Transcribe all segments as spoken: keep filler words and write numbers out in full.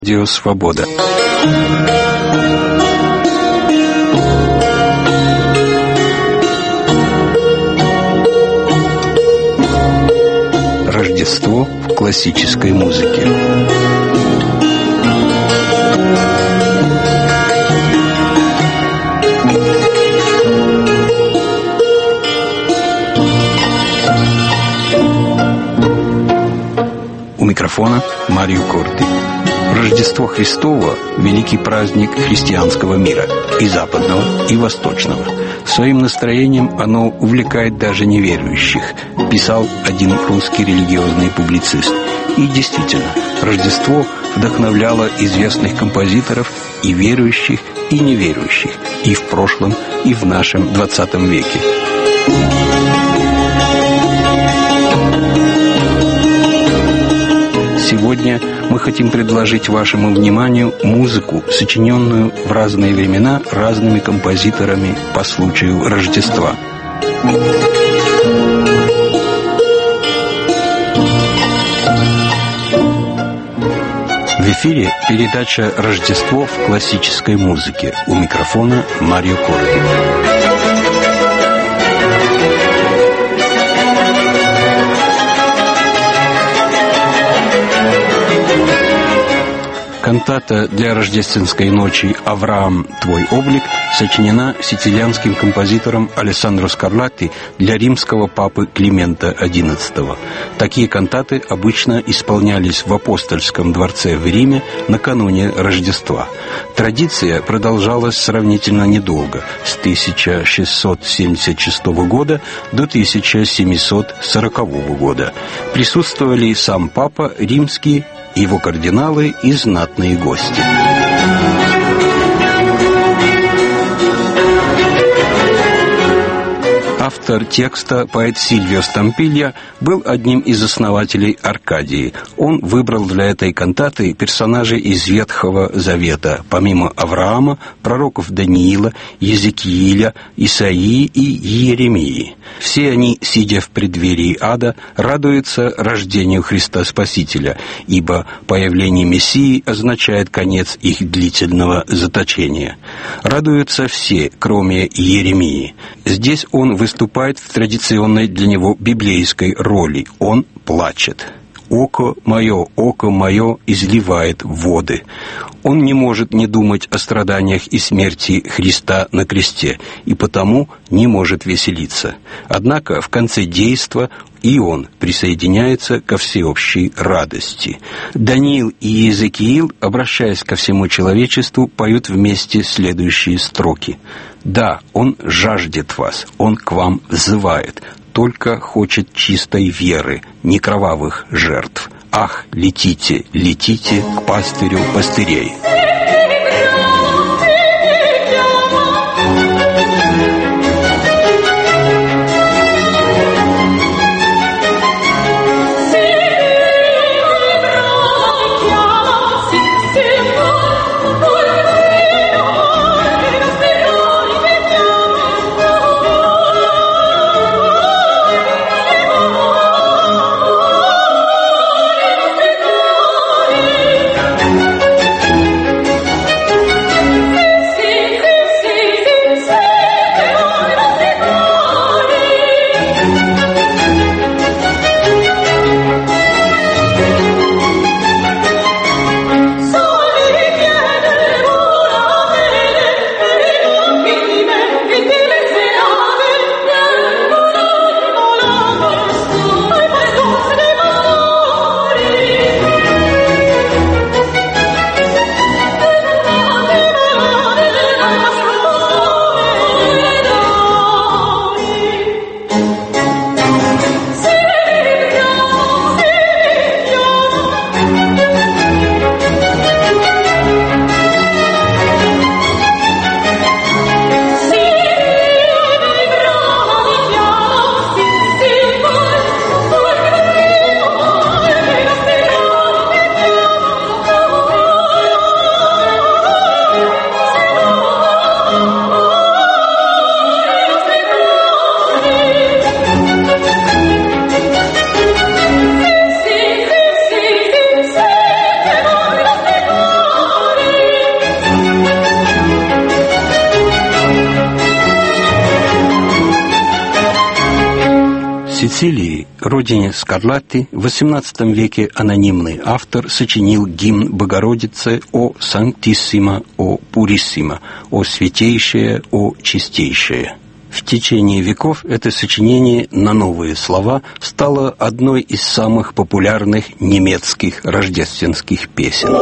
Радио Свобода. Рождество в классической музыке. У микрофона Марио Корти. Рождество Христово – великий праздник христианского мира, и западного, и восточного. Своим настроением оно увлекает даже неверующих, писал один русский религиозный публицист. И действительно, Рождество вдохновляло известных композиторов и верующих, и неверующих, и в прошлом, и в нашем двадцатом веке. Сегодня мы хотим предложить вашему вниманию музыку, сочиненную в разные времена разными композиторами по случаю Рождества. В эфире передача «Рождество в классической музыке». У микрофона Марио Корти. Кантата для рождественской ночи «Авраам, твой облик» сочинена сицилианским композитором Алессандро Скарлатти для римского папы Климента одиннадцатого. Такие кантаты обычно исполнялись в Апостольском дворце в Риме накануне Рождества. Традиция продолжалась сравнительно недолго, с тысяча шестьсот семьдесят шестого года до тысяча семьсот сорокового года. Присутствовали сам папа, римские, его кардиналы и знатные гости. Автор текста, поэт Сильвио Стампилья, был одним из основателей Аркадии. Он выбрал для этой кантаты персонажей из Ветхого Завета, помимо Авраама, пророков Даниила, Езекииля, Исаии и Иеремии. Все они, сидя в преддверии ада, радуются рождению Христа Спасителя, ибо появление Мессии означает конец их длительного заточения. Радуются все, кроме Иеремии. Здесь он выступает в традиционной для него библейской роли. Он плачет. «Око мое, око мое изливает воды». Он не может не думать о страданиях и смерти Христа на кресте, и потому не может веселиться. Однако в конце действа и он присоединяется ко всеобщей радости. Даниил и Иезекиил, обращаясь ко всему человечеству, поют вместе следующие строки. «Да, он жаждет вас, он к вам взывает, только хочет чистой веры, не кровавых жертв. Ах, летите, летите к пастырю пастырей». Сицилии, родине Скарлатти, в восемнадцатом веке анонимный автор сочинил гимн Богородице «О Санктиссима, о Пуриссима», «О Святейшее, о Чистейшее». В течение веков это сочинение на новые слова стало одной из самых популярных немецких рождественских песен.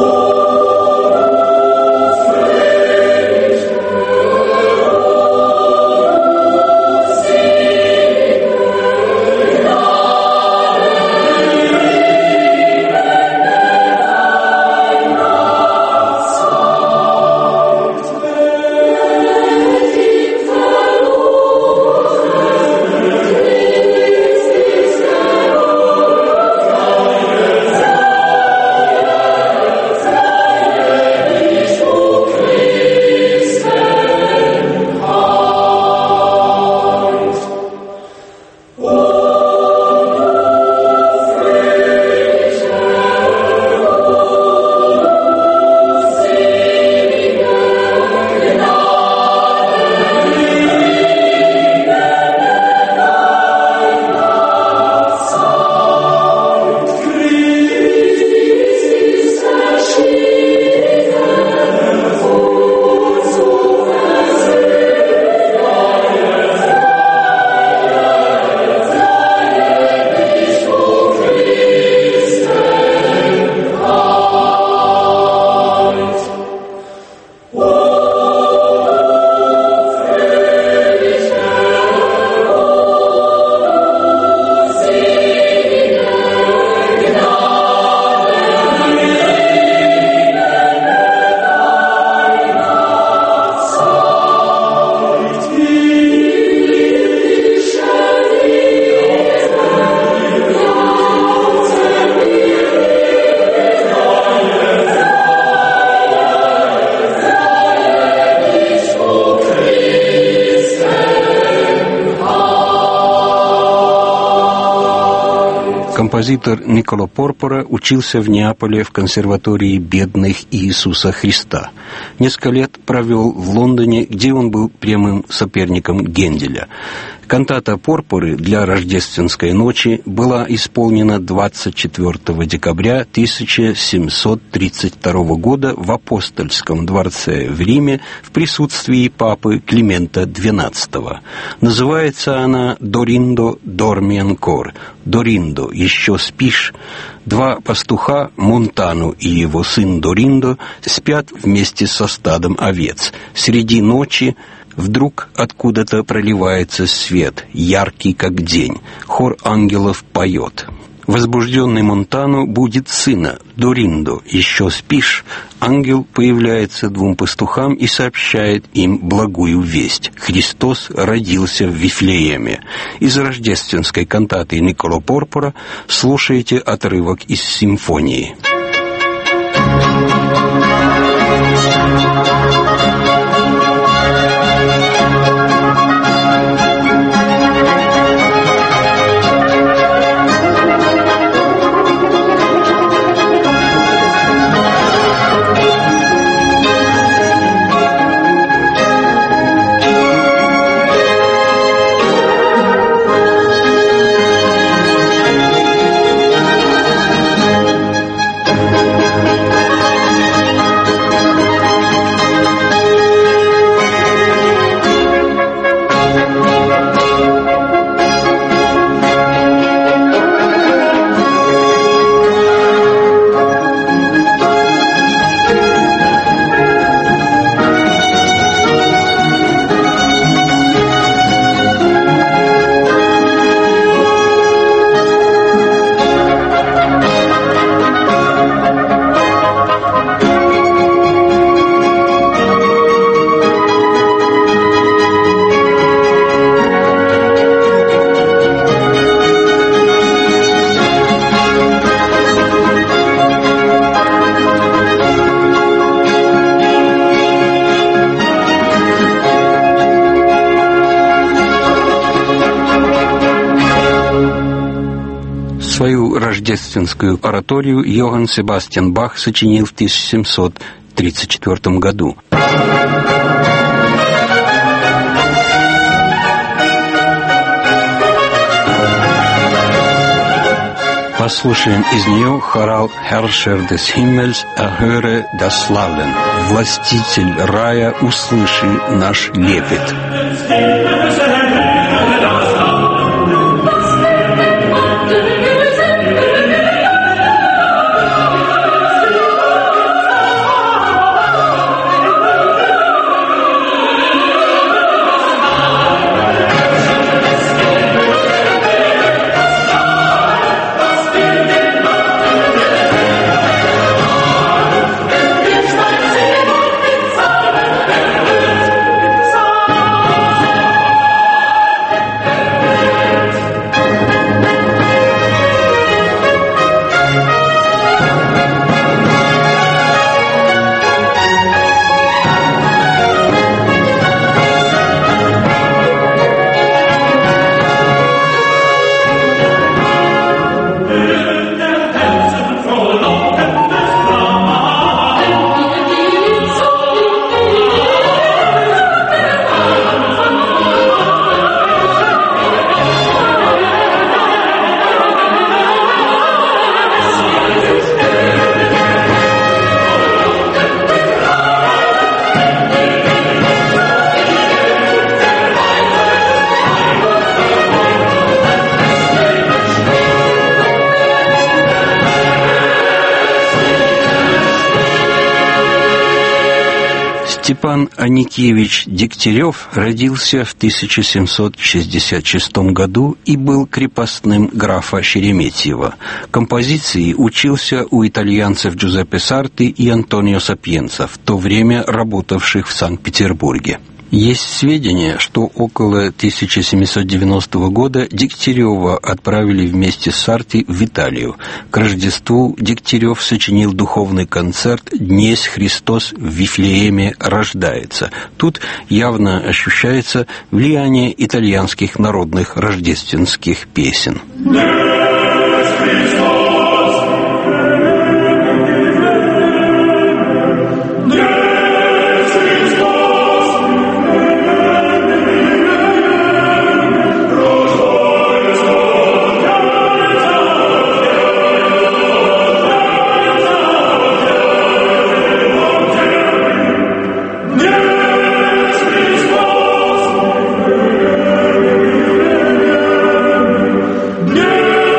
Композитор Никколо Порпора учился в Неаполе в консерватории бедных Иисуса Христа. Несколько лет провел в Лондоне, где он был прямым соперником Генделя. Кантата Порпоры для рождественской ночи была исполнена двадцать четвёртого декабря тысяча семьсот тридцать второго года в Апостольском дворце в Риме в присутствии папы Климента двенадцатого. Называется она «Дориндо дорми анкор» – «Дориндо, еще спишь?». Два пастуха, Монтану и его сын Дориндо, спят вместе со стадом овец. Среди ночи вдруг откуда-то проливается свет, яркий как день. Хор ангелов поет. Возбужденный Монтану будит сына. «Дориндо, еще спишь?» Ангел появляется двум пастухам и сообщает им благую весть. Христос родился в Вифлееме. Из рождественской кантаты Никколо Порпора слушайте отрывок из симфонии. Свою рождественскую ораторию Йоганн Себастьян Бах сочинил в тысяча семьсот тридцать четвёртом году. Послушаем из нее хорал «Herrscher des Himmels, erhöre das Lallen». «Властитель рая, услыши наш лепет». Степан Аникеевич Дегтярев родился в тысяча семьсот шестьдесят шестом году и был крепостным графа Шереметьева. Композиции учился у итальянцев Джузеппе Сарти и Антонио Сапьенца, в то время работавших в Санкт-Петербурге. Есть сведения, что около тысяча семьсот девяностого года Дегтярева отправили вместе с Сарти в Италию. К Рождеству Дегтярев сочинил духовный концерт «Днесь Христос в Вифлееме рождается». Тут явно ощущается влияние итальянских народных рождественских песен. Yeah!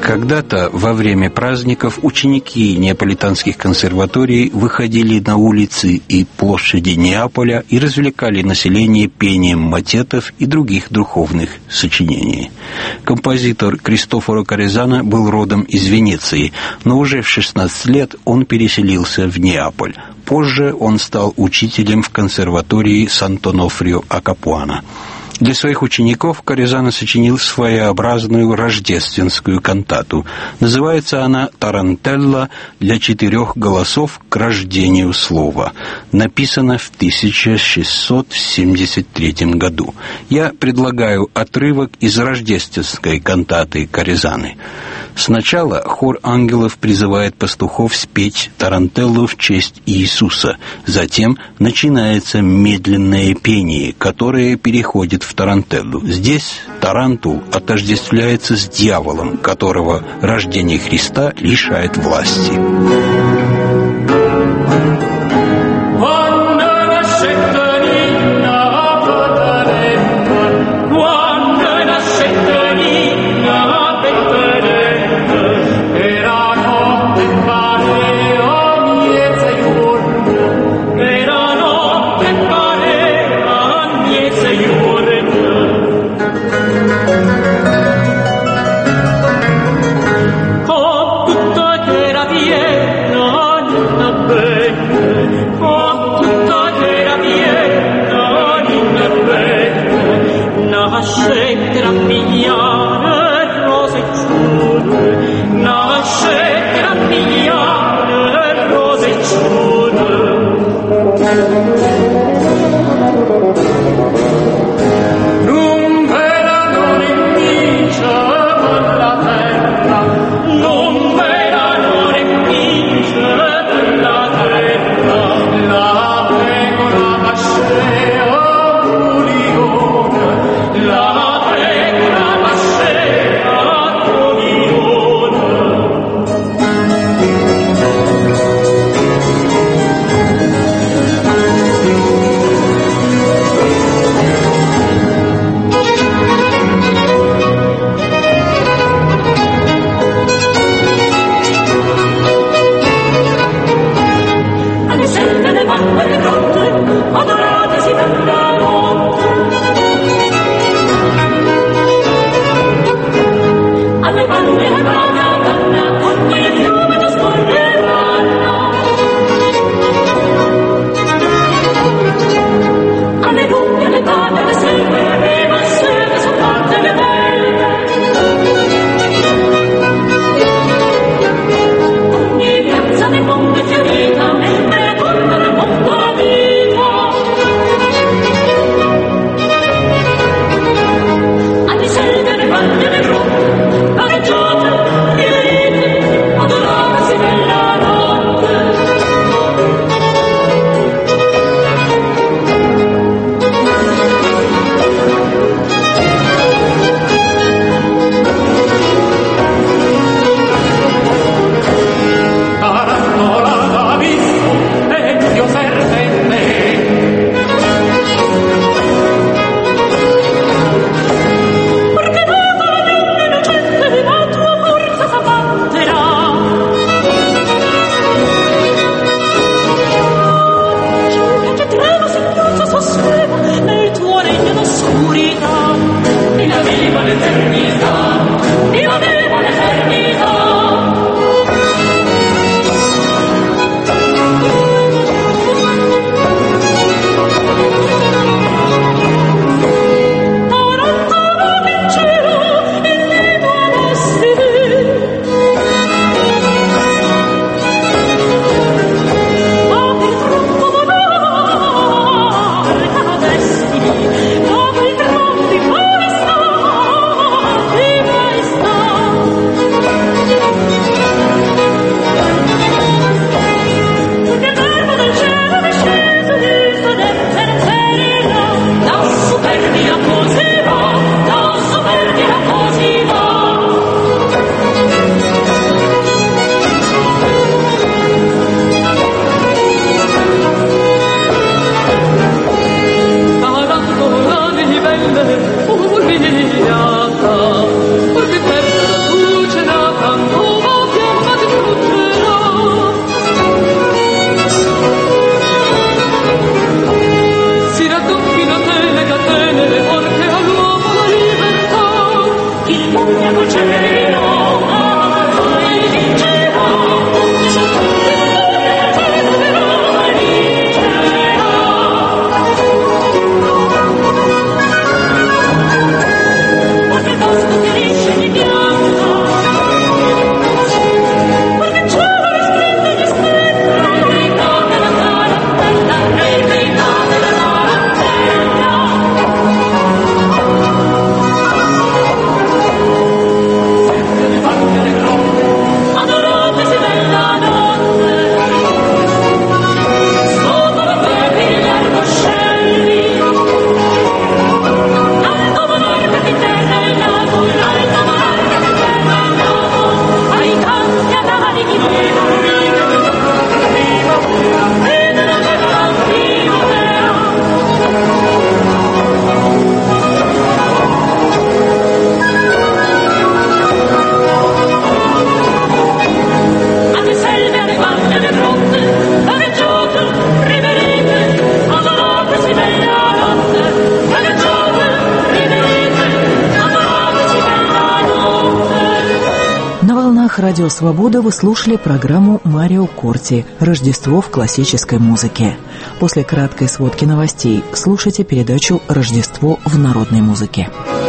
Когда-то во время праздников ученики неаполитанских консерваторий выходили на улицы и площади Неаполя и развлекали население пением мотетов и других духовных сочинений. Композитор Кристофоро Корезана был родом из Венеции, но уже в шестнадцать лет он переселился в Неаполь. Позже он стал учителем в консерватории Сант'Онофрио а Капуано. Для своих учеников Корезана сочинил своеобразную рождественскую кантату. Называется она «Тарантелла для четырех голосов к рождению слова». Написана в тысяча шестьсот семьдесят третьем году. Я предлагаю отрывок из рождественской кантаты Корезаны. Сначала хор ангелов призывает пастухов спеть тарантеллу в честь Иисуса. Затем начинается медленное пение, которое переходит в тарантеллу. Здесь тарантул отождествляется с дьяволом, которого рождение Христа лишает власти. Oh, tutta che era piena волнах Радио Свобода вы слушали программу «Марио Корти. Рождество в классической музыке». После краткой сводки новостей слушайте передачу «Рождество в народной музыке».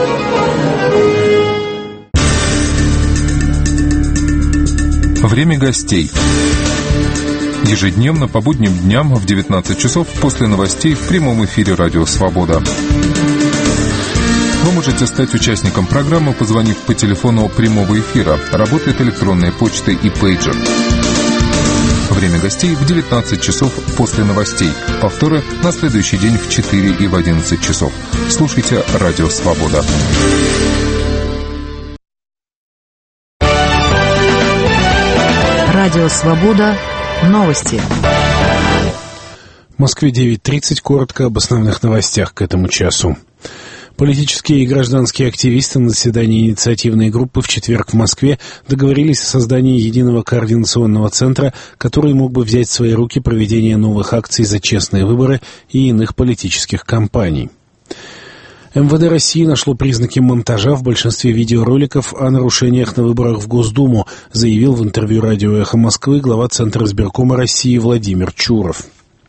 Время гостей. Ежедневно по будним дням в девятнадцать часов после новостей в прямом эфире «Радио Свобода». Вы можете стать участником программы, позвонив по телефону прямого эфира. Работает электронная почта и пейджер. Время гостей в девятнадцать часов после новостей. Повторы на следующий день в четыре и в одиннадцать часов. Слушайте «Радио Свобода». Радио Свобода. Новости. В Москве девять тридцать. Коротко об основных новостях к этому часу. Политические и гражданские активисты на заседании инициативной группы в четверг в Москве договорились о создании единого координационного центра, который мог бы взять в свои руки проведение новых акций за честные выборы и иных политических кампаний. эм вэ дэ России нашло признаки монтажа в большинстве видеороликов о нарушениях на выборах в Госдуму, заявил в интервью радио «Эхо Москвы» глава Центра избиркома России Владимир Чуров.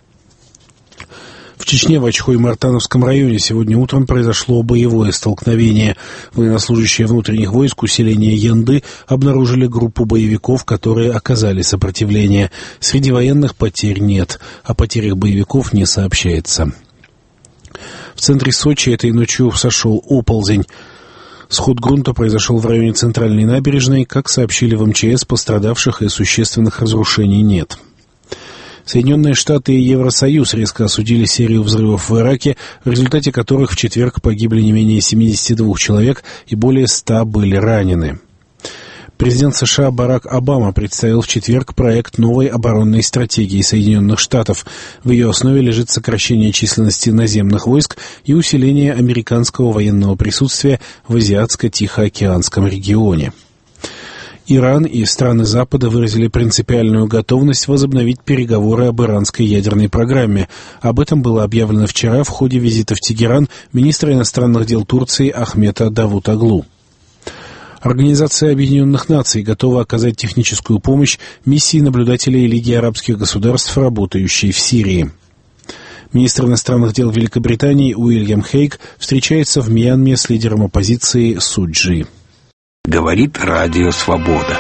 В Чечне, в Очхой-Мартановском районе, сегодня утром произошло боевое столкновение. Военнослужащие внутренних войск усиления Янды обнаружили группу боевиков, которые оказали сопротивление. Среди военных потерь нет, о потерях боевиков не сообщается. В центре Сочи этой ночью сошел оползень. Сход грунта произошел в районе Центральной набережной. Как сообщили в эм че эс, пострадавших и существенных разрушений нет. Соединенные Штаты и Евросоюз резко осудили серию взрывов в Ираке, в результате которых в четверг погибли не менее семидесяти двух человек и более ста были ранены. Президент США Барак Обама представил в четверг проект новой оборонной стратегии Соединенных Штатов. В ее основе лежит сокращение численности наземных войск и усиление американского военного присутствия в Азиатско-Тихоокеанском регионе. Иран и страны Запада выразили принципиальную готовность возобновить переговоры об иранской ядерной программе. Об этом было объявлено вчера в ходе визита в Тегеран министра иностранных дел Турции Ахмета Давутоглу. Организация Объединенных Наций готова оказать техническую помощь миссии наблюдателей Лиги арабских государств, работающей в Сирии. Министр иностранных дел Великобритании Уильям Хейг встречается в Мьянме с лидером оппозиции Суджи. Говорит Радио Свобода.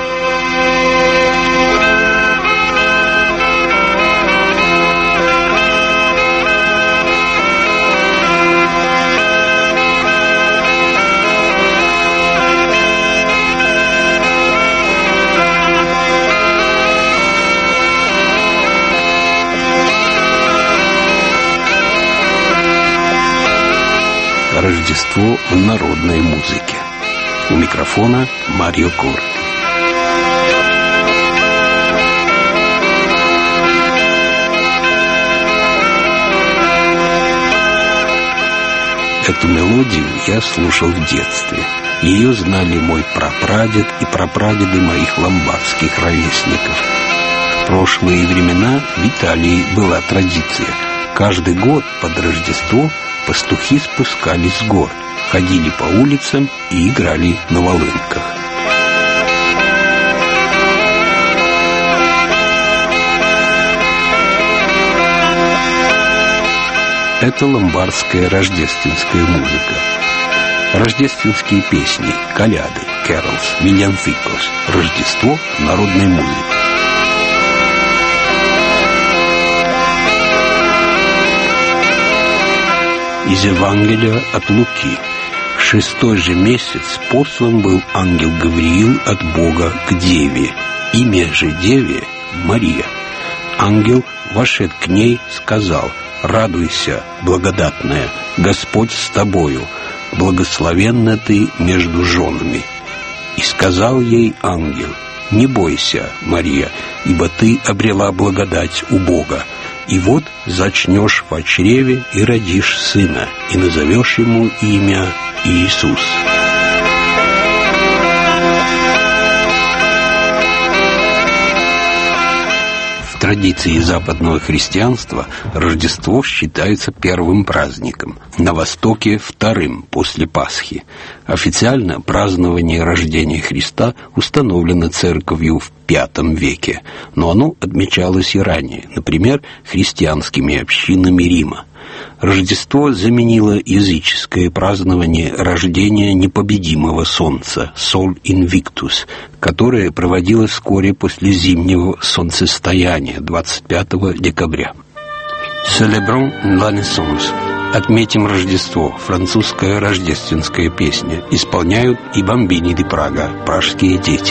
Рождество в народной музыке. У микрофона Марио Корти. Эту мелодию я слушал в детстве. Ее знали мой прапрадед и прапрадеды моих ломбардских ровесников. В прошлые времена в Италии была традиция. Каждый год под Рождество пастухи спускались с гор, ходили по улицам и играли на волынках. Это ломбардская рождественская музыка. Рождественские песни, коляды, carols, villancicos, Рождество в народной музыке. Из Евангелия от Луки. В шестой же месяц послан был ангел Гавриил от Бога к деве. Имя же деве Мария. Ангел, вошед к ней, сказал: «Радуйся, благодатная, Господь с тобою, благословенна ты между женами». И сказал ей ангел: «Не бойся, Мария, ибо ты обрела благодать у Бога. И вот зачнешь в чреве и родишь сына, и назовешь ему имя Иисус». В традиции западного христианства Рождество считается первым праздником, на Востоке – вторым после Пасхи. Официально празднование рождения Христа установлено Церковью в пятом веке, но оно отмечалось и ранее, например, христианскими общинами Рима. Рождество заменило языческое празднование рождения непобедимого солнца «Sol Invictus», которое проводилось вскоре после зимнего солнцестояния двадцать пятого декабря. «Célébrons la naissance» – «Отметим Рождество» – французская рождественская песня. Исполняют и бомбини де Прага, пражские дети.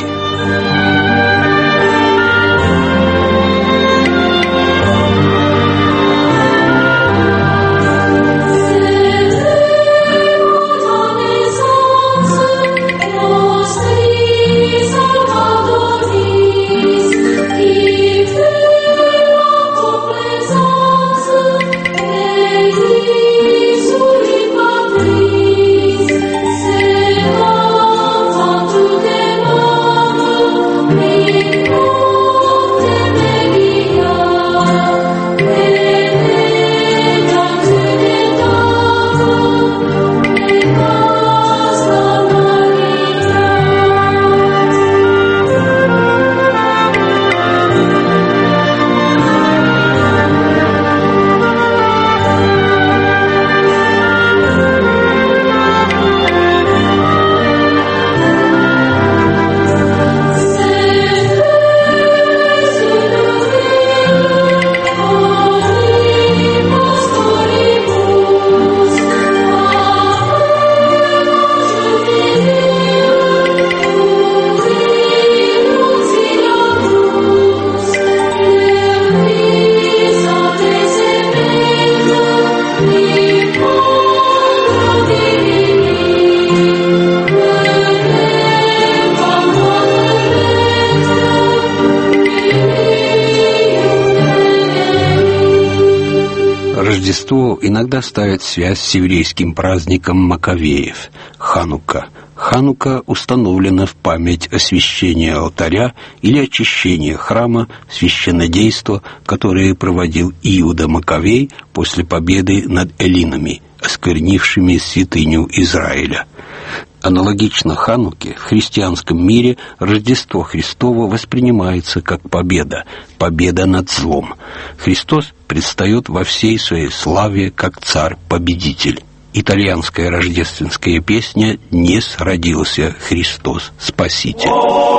Рождество иногда ставит связь с еврейским праздником Маковеев – Ханука. Ханука установлена в память освящения алтаря или очищения храма, священнодейства, которое проводил Иуда Маковей после победы над эллинами, осквернившими святыню Израиля. Аналогично Хануке в христианском мире Рождество Христово воспринимается как победа, победа над злом. Христос предстает во всей своей славе как царь-победитель. Итальянская рождественская песня «Днес родился Христос Спаситель».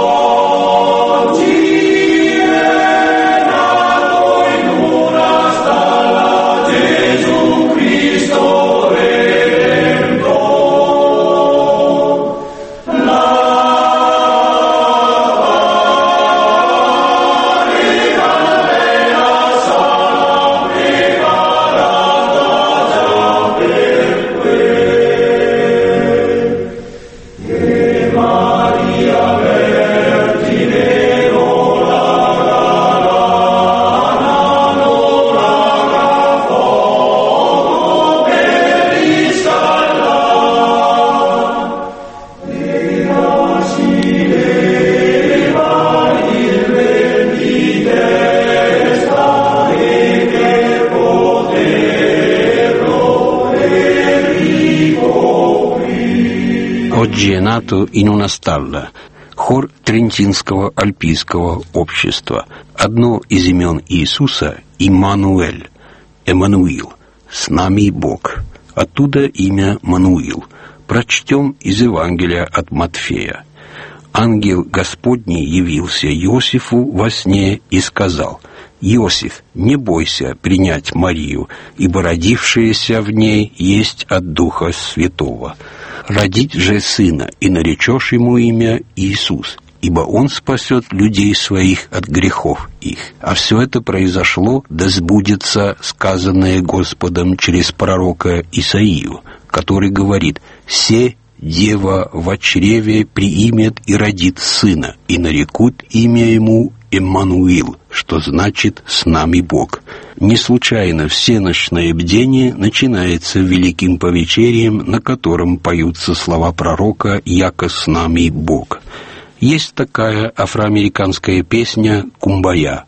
«Oggi è nato in una stalla» – хор Трентинского альпийского общества. Одно из имен Иисуса – Иммануэль, Эммануил, «С нами Бог». Оттуда имя Мануил. Прочтем из Евангелия от Матфея. «Ангел Господний явился Иосифу во сне и сказал: Иосиф, не бойся принять Марию, ибо родившееся в ней есть от Духа Святого. Родить же сына, и наречешь ему имя Иисус, ибо он спасет людей своих от грехов их. А все это произошло, да сбудется сказанное Господом через пророка Исаию, который говорит: «Се дева во чреве приимет и родит сына, и нарекут имя ему Эммануил», что значит «с нами Бог». Не случайно всенощное бдение начинается великим повечерием, на котором поются слова пророка «Яко с нами Бог». Есть такая афроамериканская песня «Кумбая».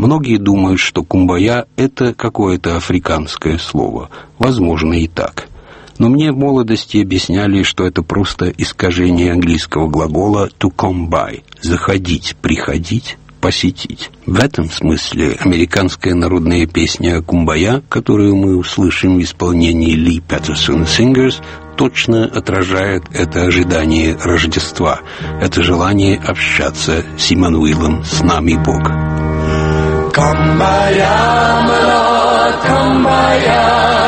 Многие думают, что кумбая – это какое-то африканское слово. Возможно, и так. Но мне в молодости объясняли, что это просто искажение английского глагола to come by – заходить, приходить, посетить. В этом смысле американская народная песня «Кумбая», которую мы услышим в исполнении Ли Паттерсон Singers, точно отражает это ожидание Рождества, это желание общаться с Иммануилом, с нами Бог. Kumbaya, my Lord, kumbaya,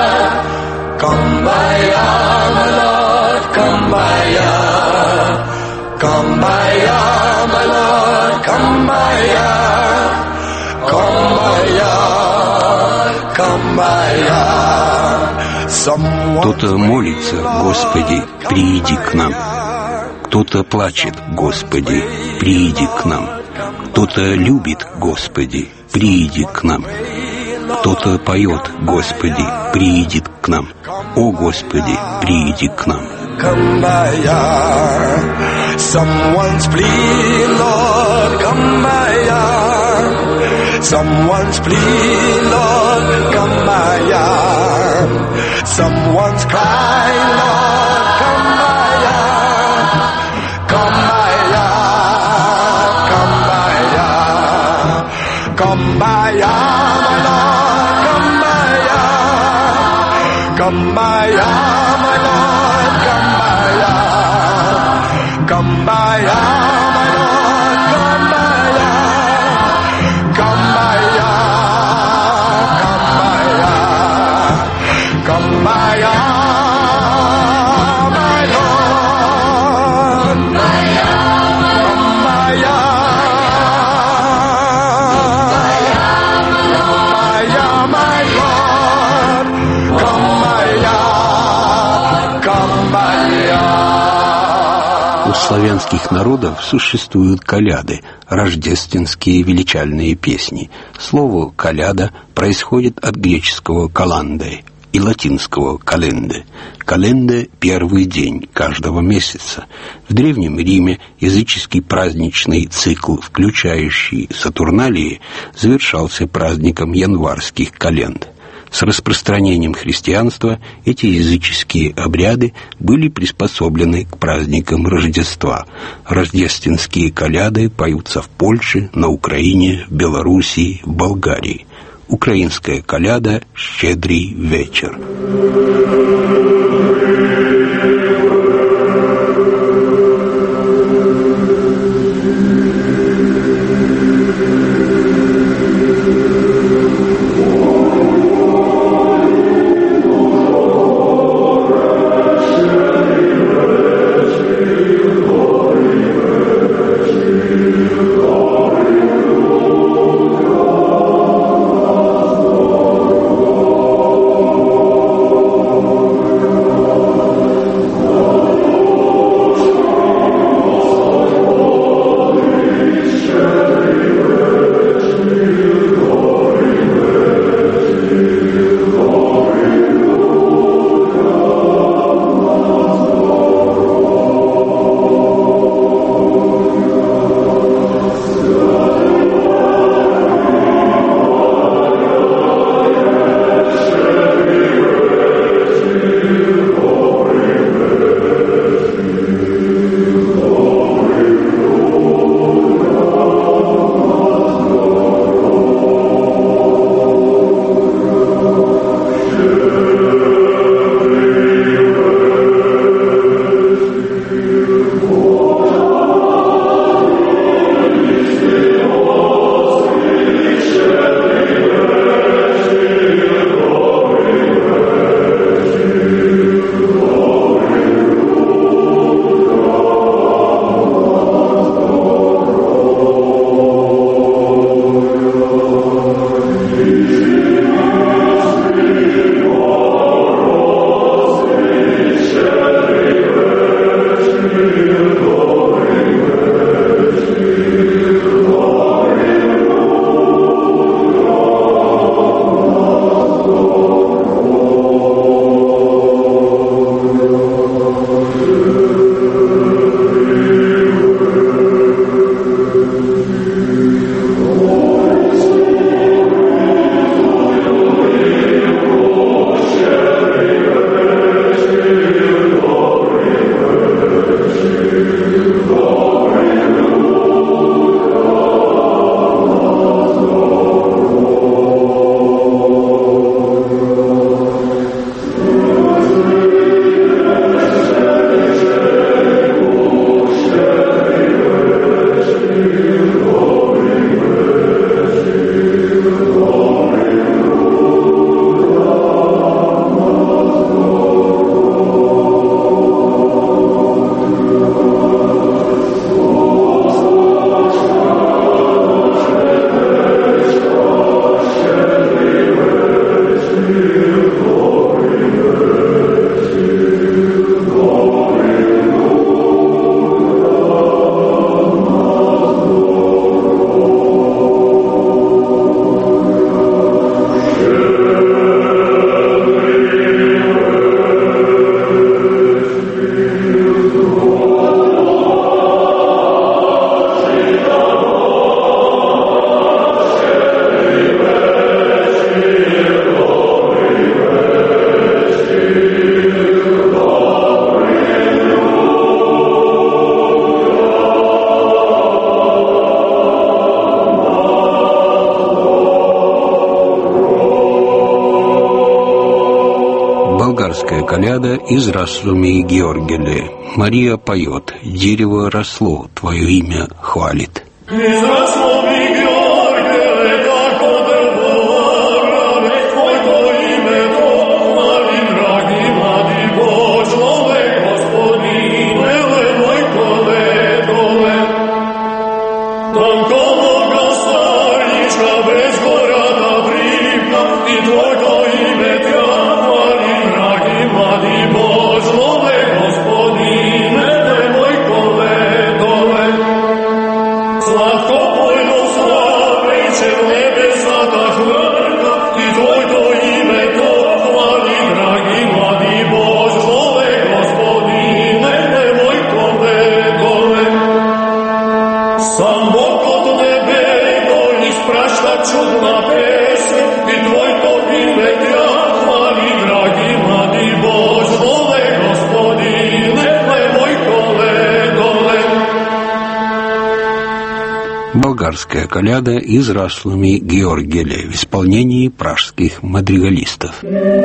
kumbaya, my Lord, kumbaya, kumbaya, my Lord, kumbaya, kumbaya, kumbaya. Кто-то молится: Господи, прииди к нам. Кто-то плачет: Господи, прииди к нам. Кто-то любит: Господи, прииди к нам. Кто-то поет: Господи, прииди к нам. О, Господи, прииди к нам. Someone's pleading, Lord, come by ya. Someone's pleading, Lord, come by ya. Someone's crying, Lord, come by ya. Come by ya, come by ya. Come by ya, my Lord, come by ya. Come by ya, my Lord, come by ya. Come by ya, my Lord, come by ya. Come by ya, come by ya. Come by ya, my Lord. Come by ya, come by ya. У славянских народов существуют коляды, рождественские величальные песни. Слово «коляда» происходит от греческого «каланде» и латинского «календе». Календе – первый день каждого месяца. В Древнем Риме языческий праздничный цикл, включающий Сатурналии, завершался праздником январских календ. С распространением христианства эти языческие обряды были приспособлены к праздникам Рождества. Рождественские коляды поются в Польше, на Украине, в Белоруссии, в Болгарии. Украинская коляда «Щедрий вечер». коляда из Расуми Георгеле. Мария поет: «Дерево росло, твое имя хвалит». Болгарская коляда из Расуми Георгеле в исполнении пражских мадригалистов.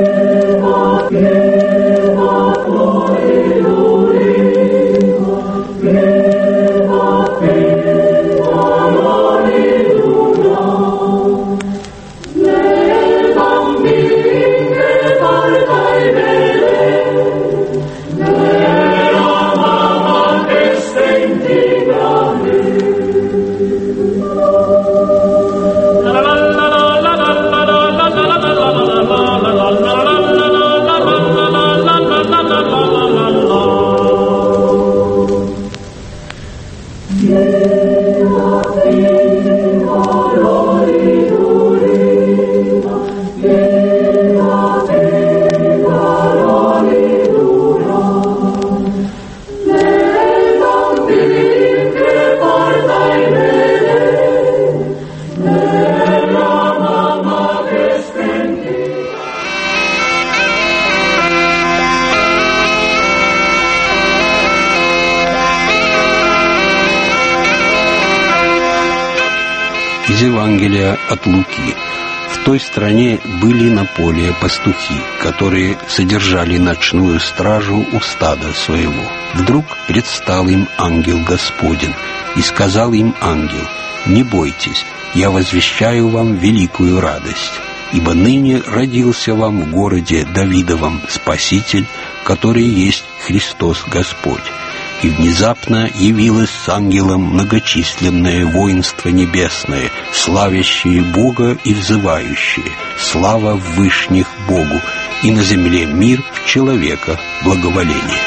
Из Евангелия от Луки. В той стране были на поле пастухи, которые содержали ночную стражу у стада своего. Вдруг предстал им ангел Господень, и сказал им ангел: «Не бойтесь, я возвещаю вам великую радость, ибо ныне родился вам в городе Давидовом Спаситель, который есть Христос Господь». И внезапно явилось с ангелом многочисленное воинство небесное, славящие Бога и взывающие: «Слава в вышних Богу, и на земле мир в человека благоволение».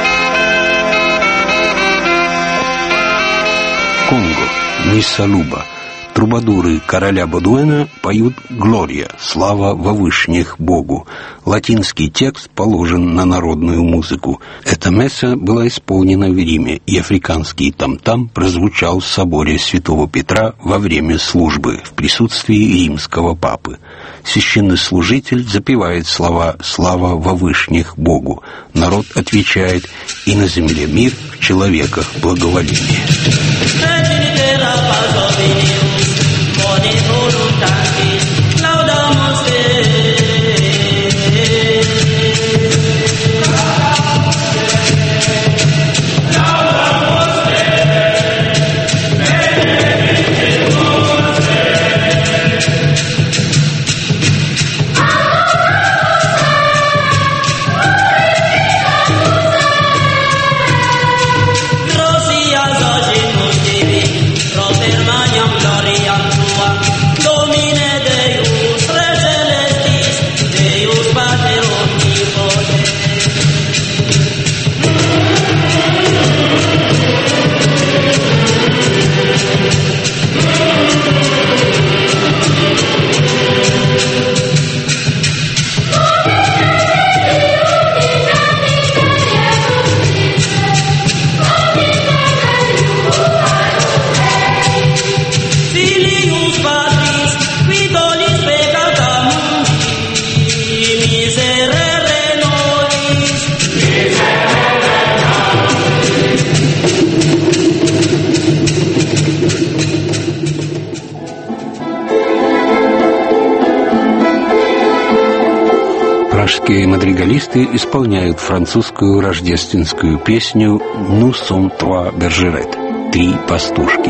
Конго, Миссалуба. Трубадуры короля Бодуэна поют «Глория», «Слава во вышних Богу». Латинский текст положен на народную музыку. Эта месса была исполнена в Риме, и африканский там-там прозвучал в соборе Святого Петра во время службы в присутствии римского папы. Священнослужитель запевает слова «Слава во вышних Богу». Народ отвечает: «И на земле мир, в человеках благоволение». Rosy as a Французские мадригалисты исполняют французскую рождественскую песню «Nous sommes trois bergerettes» — «Три пастушки».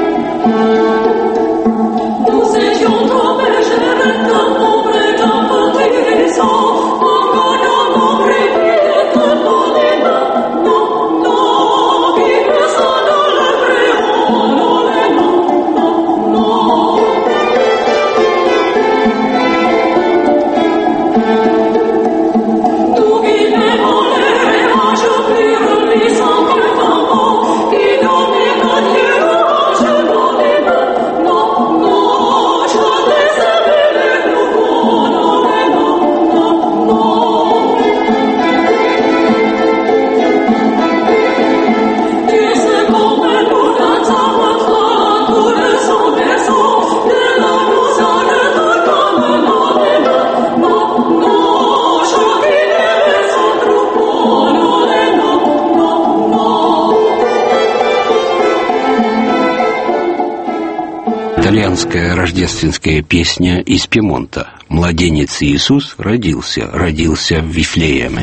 Итальянская рождественская песня из Пьемонта. Младенец Иисус родился, родился в Вифлееме.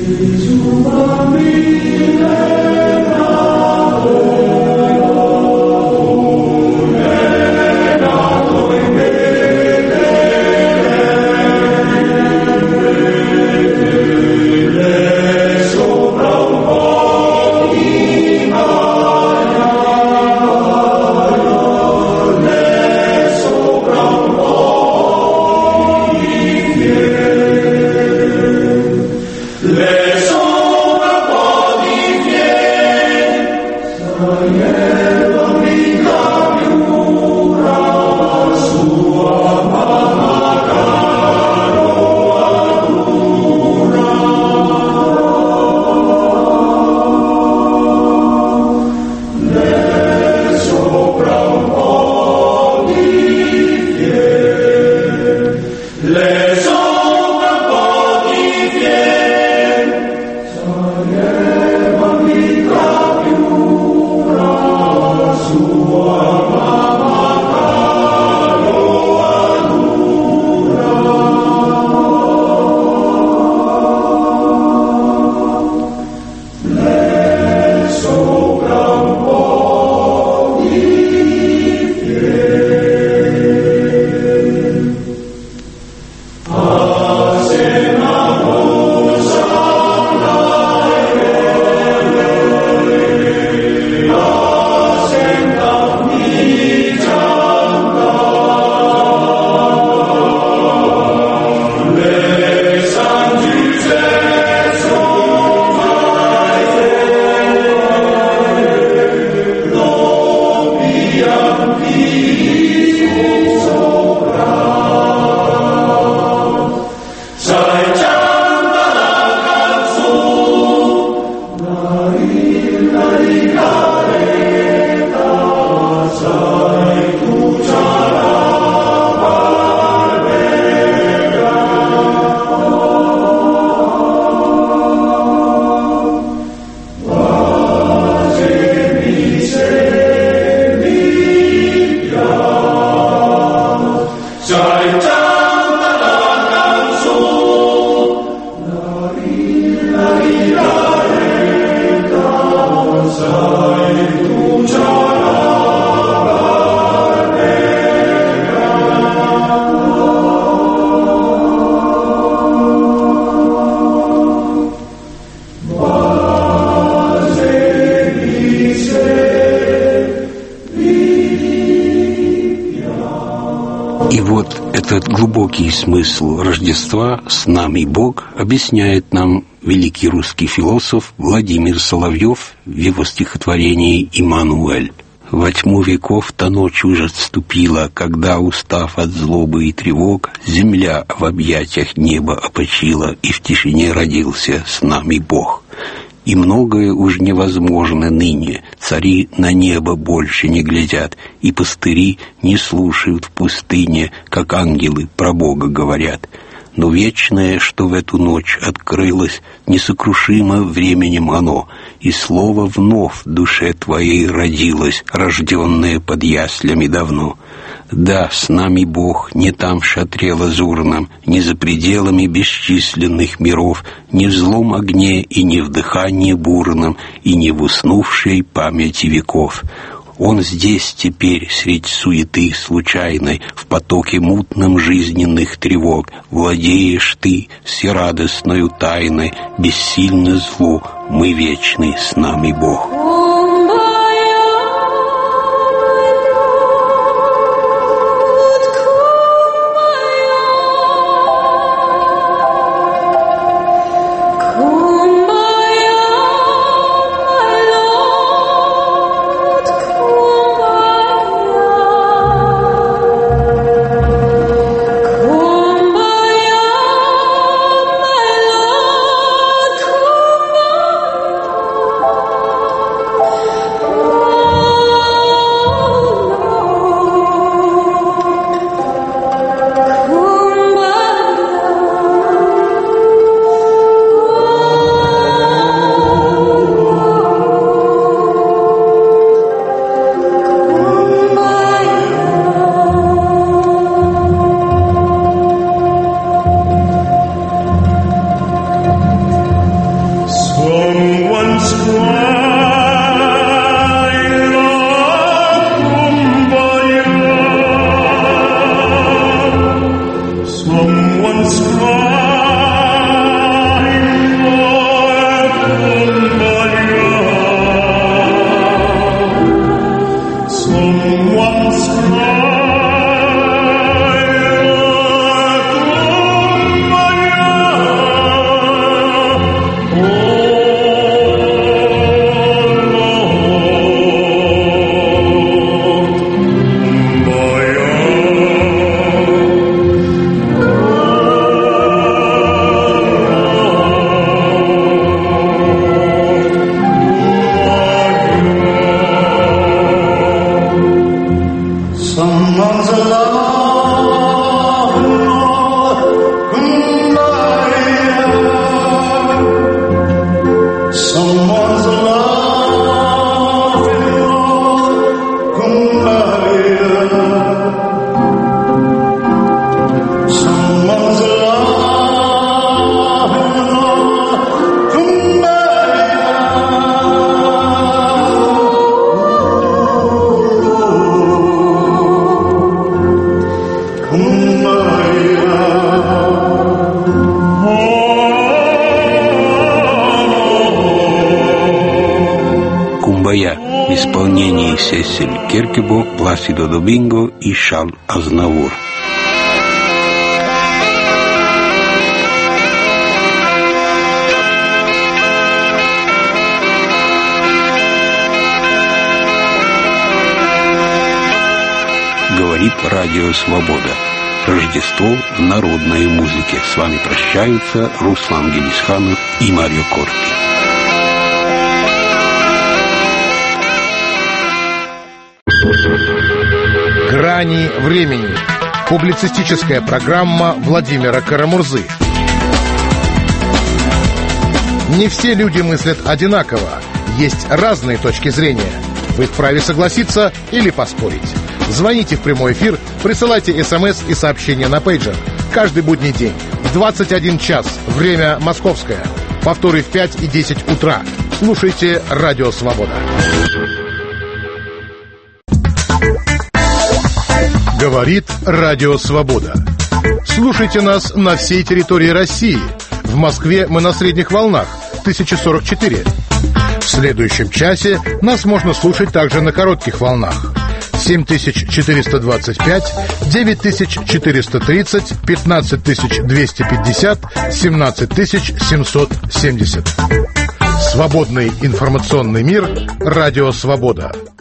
И вот этот глубокий смысл Рождества «С нами Бог» объясняет нам великий русский философ Владимир Соловьев в его стихотворении «Иммануэль». «Во тьму веков та ночь уже отступила, когда, устав от злобы и тревог, земля в объятиях неба опочила, и в тишине родился с нами Бог. И многое уж невозможно ныне, цари на небо больше не глядят, и пастыри не слушают в пустыне, как ангелы про Бога говорят. но вечное, что в эту ночь открылось, несокрушимо временем оно, и слово вновь в душе твоей родилось, рожденное под яслями давно. Да, с нами Бог, не там в шатре лазурном, не за пределами бесчисленных миров, не в злом огне и не в дыхании бурном, и не в уснувшей памяти веков. Он здесь теперь, средь суеты случайной, в потоке мутном жизненных тревог, владеешь ты всерадостною тайной, бессильно злу, мы вечный с нами Бог. В исполнении Сесиль Киркебо, Пласидо Доминго и Шарль Азнавур. Говорит Радио Свобода. Рождество в народной музыке. С вами прощаются Руслан Генисханов и Марио Корти. «Грани времени». Публицистическая программа Владимира Карамурзы. Не все люди мыслят одинаково. Есть разные точки зрения. Вы вправе согласиться или поспорить. Звоните в прямой эфир, присылайте смс и сообщения на пейджер. Каждый будний день в двадцать один час, время московское. Повторы в пять и десять утра. Слушайте Радио Свобода. Говорит Радио Свобода. Слушайте нас на всей территории России. В Москве мы на средних волнах тысяча сорок четыре. В следующем часе нас можно слушать также на коротких волнах. семь тысяч четыреста двадцать пять, девять тысяч четыреста тридцать, пятнадцать тысяч двести пятьдесят, семнадцать тысяч семьсот семьдесят. Свободный информационный мир. Радио Свобода.